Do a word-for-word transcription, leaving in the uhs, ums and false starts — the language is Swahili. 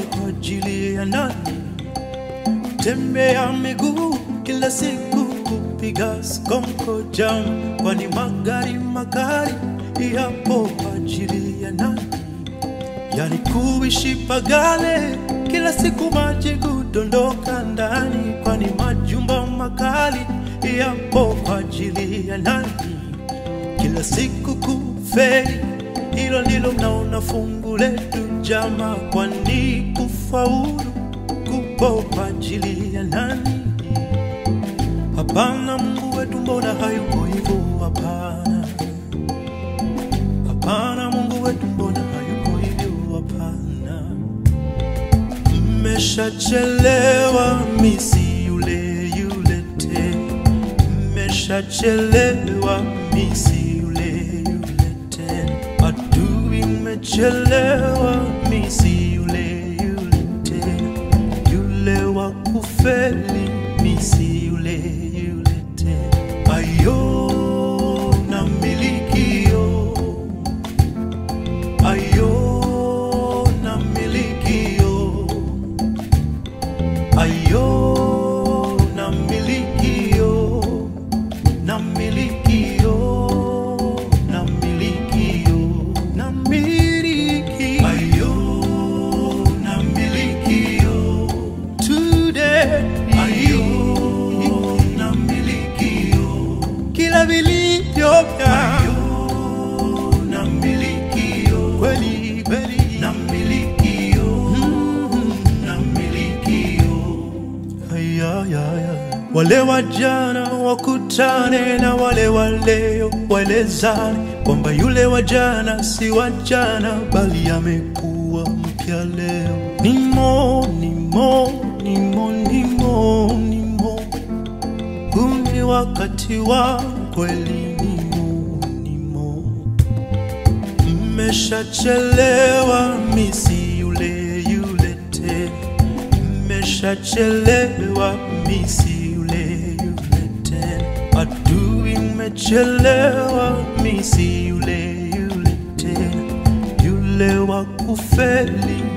kwa ajili ya nani? Tembea miguu kila siku kupiga skonko jam, kwani magari magari yapo kwa ajili ya nani? Yani kuishi pagale kila siku maji kudondoka ndani, kwani majumba makali yapo kwa ajili ya nani? Kila siku kufeli, hilo ndilo mnaona fungu letu jama, kwani kufaulu kupo kwa ajili ya nani? Hapana, Mungu wetu mbona hayuko hivyo? Hapana, hapana, Mungu wetu mbona hayuko hivyo? Hapana. Mmeshachelewa, misi yule yule tena. Mmeshachelewa, misi yule yule tena. Adui mmechelewa, misi yule yule tena. Yule wa kufeli, misi yule yule tena. Ayo na milikio, ayo na milikio, ayo na milikio, na milikio, na milikio, na miliki, ayo na milikio today, ayo na milikio kila vilivyo vya, ayo na milikio kweli kweli, na milikio, mm, na milikio. Aya ya ya, wale wajana wakutane na wale waleo, waelezane kwamba yule wajana si wajana bali amekuwa mpya leo. Nimo nimo nimo nimo nimo, huu ni wakati wa kweli. Nimo nimo, mmeshachelewa, misi yule yule tena. Mmeshachelewa, misi yule yule tena. Adui mmechelewa, misi yule yule tena. Yule wa kufeli,